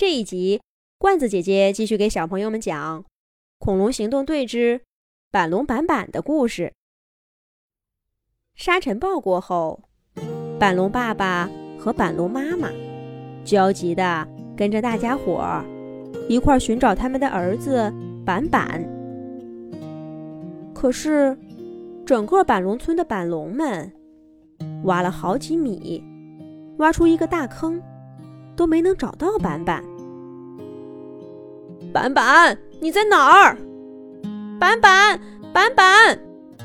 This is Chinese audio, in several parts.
这一集，罐子姐姐继续给小朋友们讲《恐龙行动队之板龙板板》的故事。沙尘暴过后，板龙爸爸和板龙妈妈焦急地跟着大家伙儿一块儿寻找他们的儿子板板。可是，整个板龙村的板龙们挖了好几米，挖出一个大坑，都没能找到板板。板板，你在哪儿？板板，板板！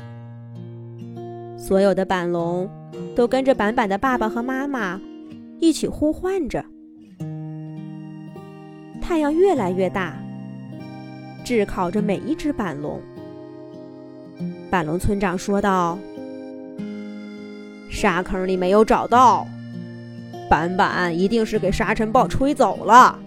所有的板龙都跟着板板的爸爸和妈妈一起呼唤着。太阳越来越大，炙烤着每一只板龙。板龙村长说道：“沙坑里没有找到，板板一定是给沙尘暴吹走了。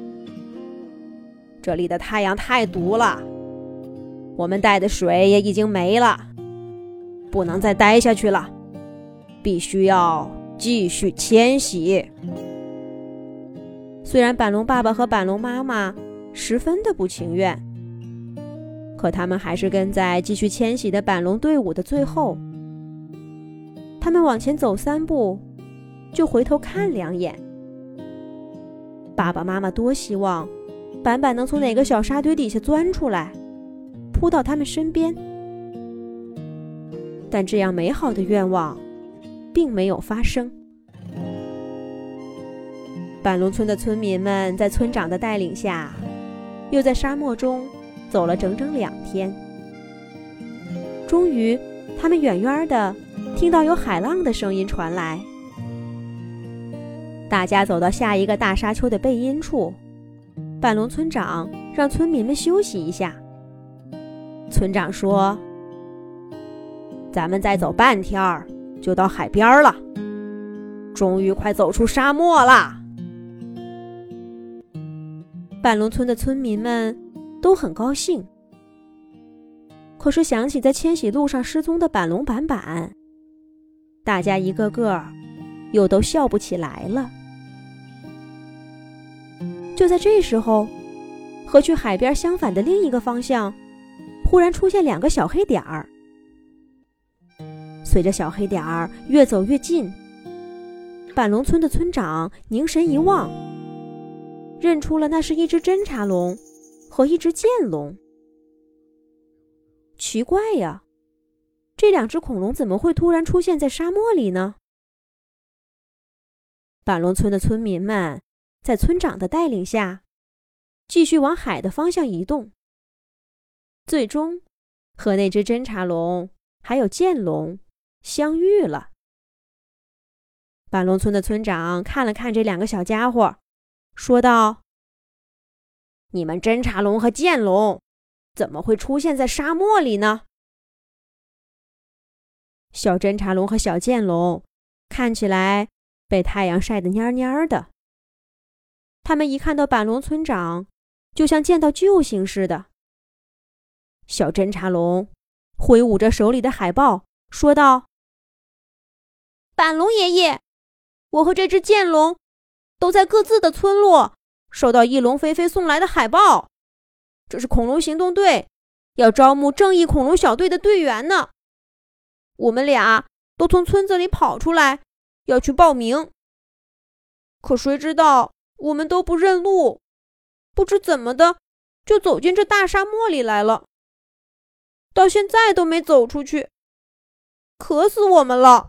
这里的太阳太毒了，我们带的水也已经没了，不能再待下去了，必须要继续迁徙。”虽然板龙爸爸和板龙妈妈十分的不情愿，可他们还是跟在继续迁徙的板龙队伍的最后。他们往前走3步，就回头看2眼。爸爸妈妈多希望板板能从哪个小沙堆底下钻出来，扑到他们身边，但这样美好的愿望并没有发生。板龙村的村民们在村长的带领下，又在沙漠中走了整整2天。终于，他们远远地听到有海浪的声音传来。大家走到下一个大沙丘的背阴处，板龙村长让村民们休息一下。村长说：“咱们再走半天儿就到海边了，终于快走出沙漠了。”板龙村的村民们都很高兴，可是想起在迁徙路上失踪的板龙板板，大家一个个又都笑不起来了。就在这时候，和去海边相反的另一个方向，忽然出现2个小黑点儿。随着小黑点儿越走越近，板龙村的村长凝神一望，认出了那是一只侦察龙和一只剑龙。奇怪呀，这2只恐龙怎么会突然出现在沙漠里呢？板龙村的村民们在村长的带领下，继续往海的方向移动，最终和那只侦察龙还有剑龙相遇了。板龙村的村长看了看这2个小家伙，说道：“你们侦察龙和剑龙怎么会出现在沙漠里呢？”小侦察龙和小剑龙看起来被太阳晒得蔫蔫的，他们一看到板龙村长，就像见到救星似的。小侦察龙挥舞着手里的海报，说道：“板龙爷爷，我和这只剑龙都在各自的村落收到翼龙飞飞送来的海报，这是恐龙行动队要招募正义恐龙小队的队员呢。我们俩都从村子里跑出来，要去报名。可谁知道我们都不认路，不知怎么的就走进这大沙漠里来了，到现在都没走出去，渴死我们了。”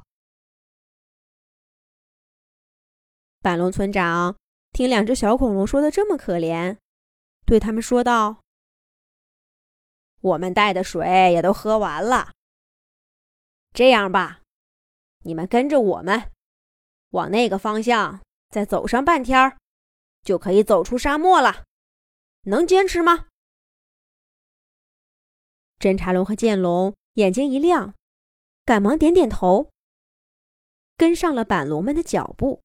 板龙村长听2只小恐龙说的这么可怜，对他们说道：“我们带的水也都喝完了，这样吧，你们跟着我们往那个方向再走上半天，就可以走出沙漠了，能坚持吗？”侦察龙和剑龙眼睛一亮，赶忙点点头，跟上了板龙们的脚步。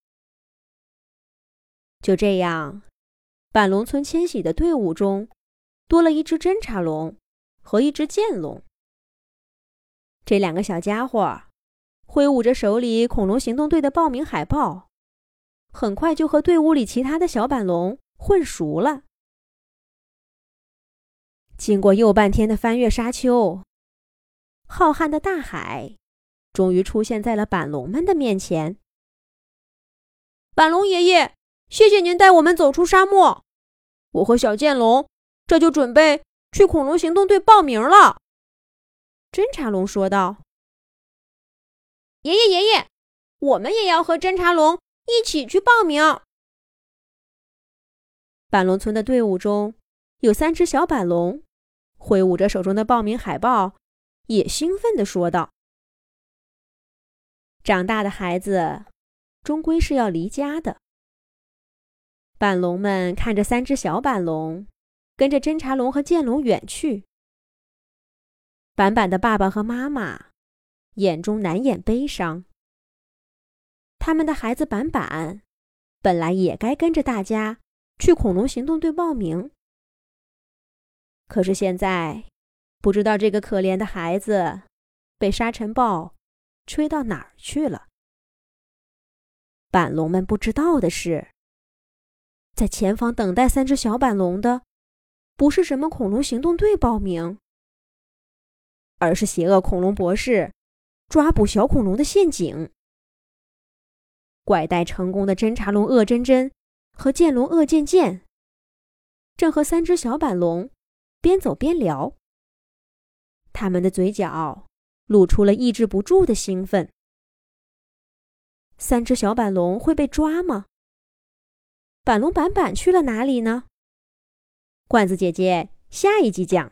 就这样，板龙村迁徙的队伍中多了一只侦察龙和一只剑龙。这2个小家伙挥舞着手里恐龙行动队的报名海报，很快就和队伍里其他的小板龙混熟了。经过又半天的翻越沙丘，浩瀚的大海终于出现在了板龙们的面前。板龙爷爷，谢谢您带我们走出沙漠，我和小剑龙这就准备去恐龙行动队报名了。侦察龙说道。爷爷，我们也要和侦察龙一起去报名。板龙村的队伍中有3只小板龙，挥舞着手中的报名海报，也兴奋地说道。长大的孩子终归是要离家的。板龙们看着3只小板龙跟着侦察龙和剑龙远去，板板的爸爸和妈妈眼中难掩悲伤。他们的孩子板板本来也该跟着大家去恐龙行动队报名，可是现在不知道这个可怜的孩子被沙尘暴吹到哪儿去了。板龙们不知道的是，在前方等待3只小板龙的不是什么恐龙行动队报名，而是邪恶恐龙博士抓捕小恐龙的陷阱。拐带成功的侦察龙恶真真和剑龙恶剑剑正和3只小板龙边走边聊，他们的嘴角露出了抑制不住的兴奋。3只小板龙会被抓吗？板龙板板去了哪里呢？罐子姐姐下一集讲。